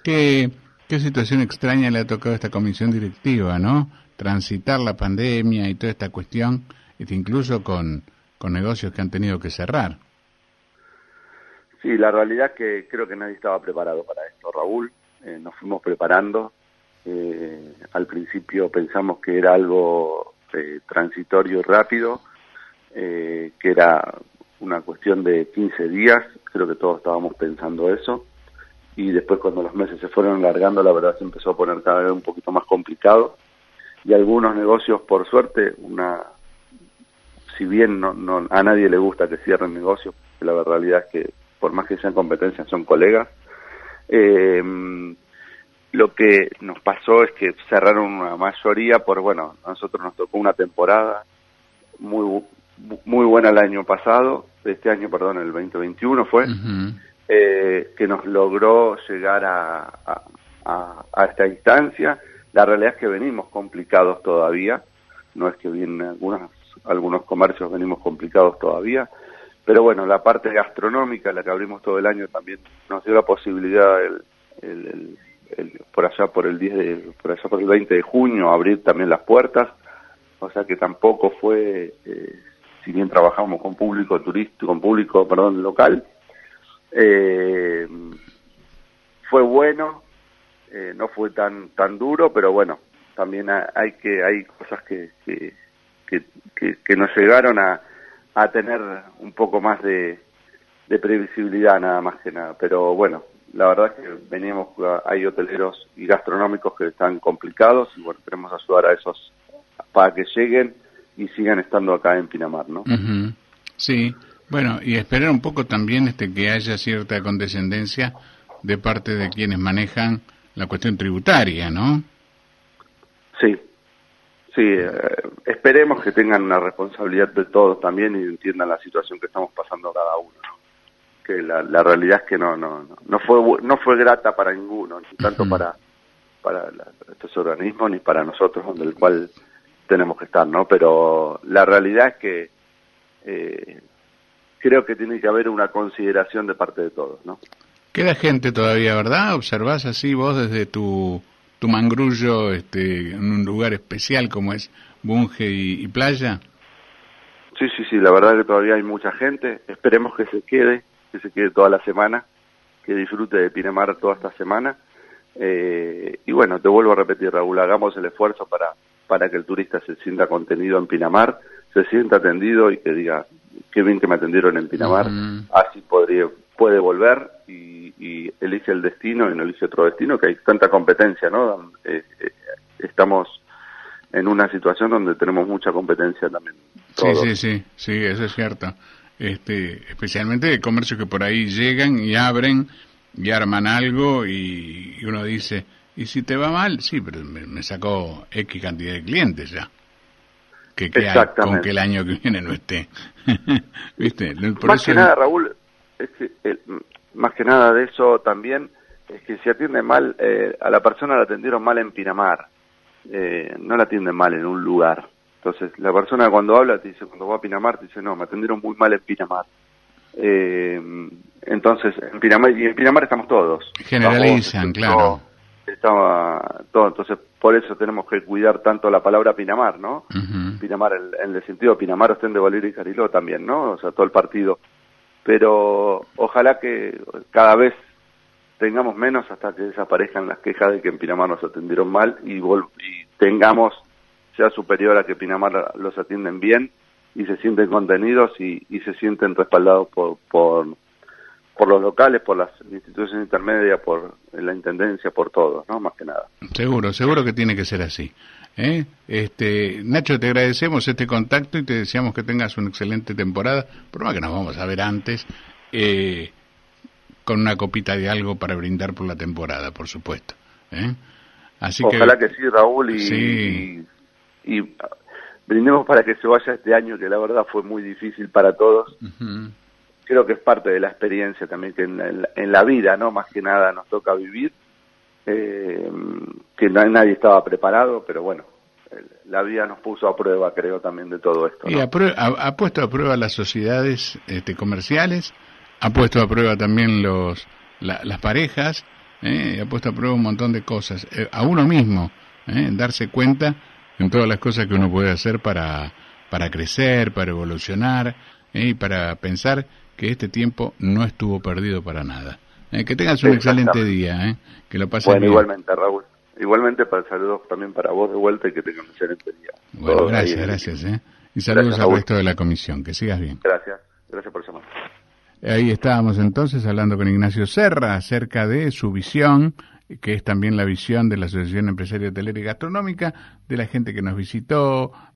qué situación extraña le ha tocado a esta comisión directiva, ¿no? Transitar la pandemia y toda esta cuestión, incluso con negocios que han tenido que cerrar. Sí, la realidad es que creo que nadie estaba preparado para esto, Raúl. Nos fuimos preparando. Al principio pensamos que era algo transitorio y rápido, que era una cuestión de 15 días, creo que todos estábamos pensando eso, y después cuando los meses se fueron alargando, la verdad se empezó a poner cada vez un poquito más complicado, y algunos negocios, por suerte, si bien no a nadie le gusta que cierren negocios, la realidad es que por más que sean competencias, son colegas, lo que nos pasó es que cerraron una mayoría a nosotros nos tocó una temporada muy buena el año pasado, el 2021 fue, que nos logró llegar a esta instancia. La realidad es que venimos complicados todavía, no es que bien algunos comercios venimos complicados todavía, pero bueno, la parte gastronómica, la que abrimos todo el año, también nos dio la posibilidad por allá por el 20 de junio abrir también las puertas, o sea que tampoco fue, si bien trabajamos con público local, fue bueno, no fue tan duro, pero bueno, también hay cosas que nos llegaron a tener un poco más de previsibilidad, nada más que nada, pero bueno, la verdad es que hay hoteleros y gastronómicos que están complicados y bueno, queremos ayudar a esos para que lleguen y sigan estando acá en Pinamar, ¿no? Uh-huh. Sí, bueno, y esperar un poco también que haya cierta condescendencia de parte de quienes manejan la cuestión tributaria, ¿no? Sí, esperemos que tengan una responsabilidad de todos también y entiendan la situación que estamos pasando cada uno, ¿no? Que la realidad es que no fue grata para ninguno, ni tanto para estos organismos ni para nosotros, donde el cual tenemos que estar, ¿no? Pero la realidad es que creo que tiene que haber una consideración de parte de todos, ¿no? Queda gente todavía, ¿verdad? ¿Observás así vos desde tu mangrullo en un lugar especial como es Bunge y Playa? Sí, la verdad que todavía hay mucha gente. Esperemos que se quede toda la semana, que disfrute de Pinamar toda esta semana. Y bueno, te vuelvo a repetir, Raúl, hagamos el esfuerzo para que el turista se sienta contenido en Pinamar, se sienta atendido y que diga, qué bien que me atendieron en Pinamar, así puede volver y elige el destino y no elige otro destino, que hay tanta competencia, ¿no? Estamos en una situación donde tenemos mucha competencia también. Sí, eso es cierto. Especialmente de comercios que por ahí llegan y abren y arman algo y uno dice, ¿y si te va mal? Sí, pero me sacó X cantidad de clientes ya. Que con que el año que viene no esté. ¿Viste? Más que nada, Raúl, más que nada de eso también, es que si atiende mal, a la persona la atendieron mal en Pinamar, no la atienden mal en un lugar. Entonces, la persona cuando habla te dice, cuando va a Pinamar, te dice, no, me atendieron muy mal en Pinamar. Entonces, en Pinamar estamos todos. Generalizan, claro. Estaba todo, entonces por eso tenemos que cuidar tanto la palabra Pinamar, ¿no? Uh-huh. Pinamar, en el sentido Pinamar, Ostende, Bolívar y Cariló también, ¿no? O sea, todo el partido. Pero ojalá que cada vez tengamos menos hasta que desaparezcan las quejas de que en Pinamar nos atendieron mal y tengamos, sea superior a que Pinamar los atienden bien y se sienten contenidos y se sienten respaldados por los locales, por las instituciones intermedias, por la intendencia, por todos, ¿no? Más que nada. Seguro que tiene que ser así. Nacho, te agradecemos este contacto y te deseamos que tengas una excelente temporada, por más que nos vamos a ver antes, con una copita de algo para brindar por la temporada, por supuesto. Así Ojalá que sí, Raúl, y brindemos para que se vaya este año, que la verdad fue muy difícil para todos. Uh-huh. Creo que es parte de la experiencia también que en la vida, ¿no? Más que nada nos toca vivir, que nadie estaba preparado, pero bueno, la vida nos puso a prueba, creo, también de todo esto, ¿no? Y ha puesto a prueba las sociedades comerciales, ha puesto a prueba también las parejas, ha puesto a prueba un montón de cosas, a uno mismo, darse cuenta en todas las cosas que uno puede hacer para crecer, para evolucionar, y para pensar que este tiempo no estuvo perdido para nada. Que tengas un excelente día, que lo pases bien. Igualmente, Raúl. Igualmente, para saludos también para vos de vuelta y que tengas un excelente día. Bueno, gracias. Y saludos al resto de la comisión. Que sigas bien. Gracias por llamar. Ahí estábamos entonces hablando con Ignacio Serra acerca de su visión, que es también la visión de la Asociación Empresaria Hotelera y Gastronómica, de la gente que nos visitó,